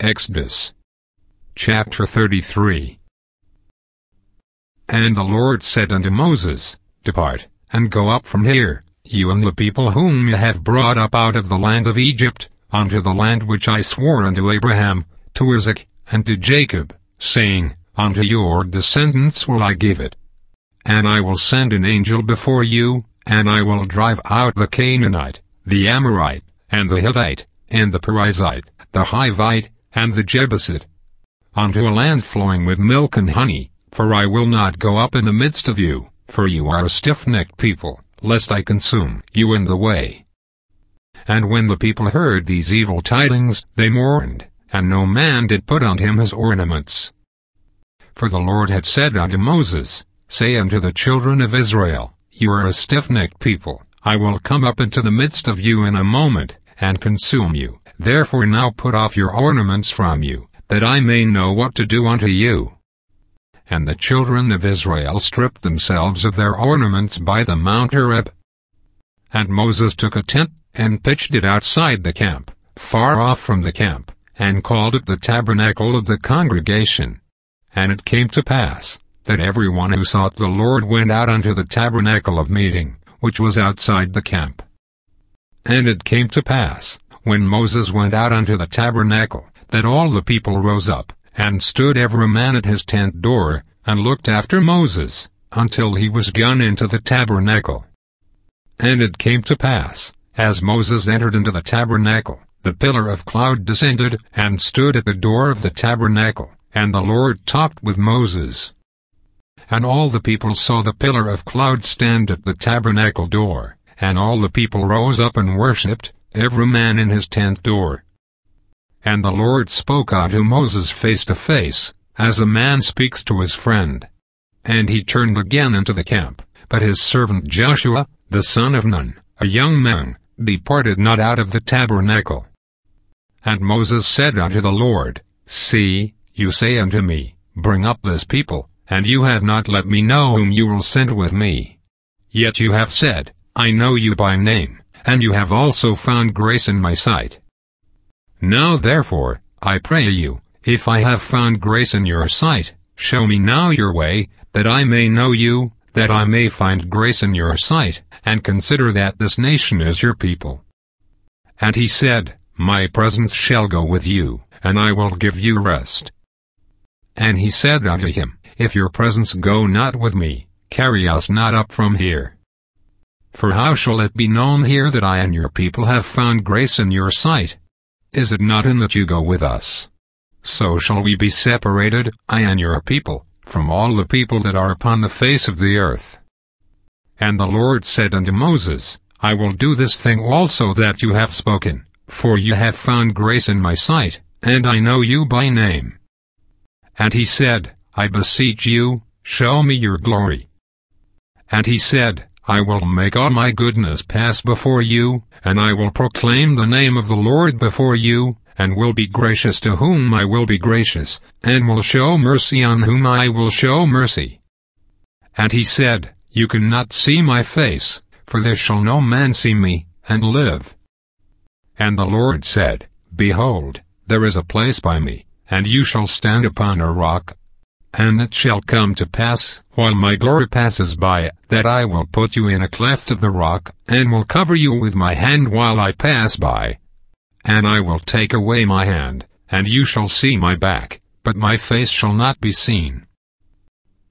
Exodus chapter 33. And the Lord said unto Moses, Depart, and go up from here, you and the people whom you have brought up out of the land of Egypt, unto the land which I swore unto Abraham, to Isaac, and to Jacob, saying, Unto your descendants will I give it. And I will send an angel before you, and I will drive out the Canaanite, the Amorite, and the Hittite, and the Perizzite, the Hivite, and the Jebusite, unto a land flowing with milk and honey, for I will not go up in the midst of you, for you are a stiff-necked people, lest I consume you in the way. And when the people heard these evil tidings, they mourned, and no man did put on him his ornaments. For the Lord had said unto Moses, Say unto the children of Israel, You are a stiff-necked people, I will come up into the midst of you in a moment, and consume you. Therefore now put off your ornaments from you, that I may know what to do unto you. And the children of Israel stripped themselves of their ornaments by the Mount Horeb. And Moses took a tent, and pitched it outside the camp, far off from the camp, and called it the tabernacle of the congregation. And it came to pass, that every one who sought the Lord went out unto the tabernacle of meeting, which was outside the camp. And it came to pass, when Moses went out unto the tabernacle, that all the people rose up, and stood every man at his tent door, and looked after Moses, until he was gone into the tabernacle. And it came to pass, as Moses entered into the tabernacle, the pillar of cloud descended, and stood at the door of the tabernacle, and the Lord talked with Moses. And all the people saw the pillar of cloud stand at the tabernacle door, and all the people rose up and worshipped, every man in his tent door. And the Lord spoke unto Moses face to face, as a man speaks to his friend. And he turned again into the camp, but his servant Joshua, the son of Nun, a young man, departed not out of the tabernacle. And Moses said unto the Lord, See, you say unto me, Bring up this people, and you have not let me know whom you will send with me. Yet you have said, I know you by name, and you have also found grace in my sight. Now therefore, I pray you, if I have found grace in your sight, show me now your way, that I may know you, that I may find grace in your sight, and consider that this nation is your people. And he said, My presence shall go with you, and I will give you rest. And he said unto him, If your presence go not with me, carry us not up from here. For how shall it be known here that I and your people have found grace in your sight? Is it not in that you go with us? So shall we be separated, I and your people, from all the people that are upon the face of the earth. And the Lord said unto Moses, I will do this thing also that you have spoken, for you have found grace in my sight, and I know you by name. And he said, I beseech you, show me your glory. And he said, I will make all my goodness pass before you, and I will proclaim the name of the Lord before you, and will be gracious to whom I will be gracious, and will show mercy on whom I will show mercy. And he said, You cannot see my face, for there shall no man see me, and live. And the Lord said, Behold, there is a place by me, and you shall stand upon a rock. And it shall come to pass, while my glory passes by, that I will put you in a cleft of the rock, and will cover you with my hand while I pass by. And I will take away my hand, and you shall see my back, but my face shall not be seen.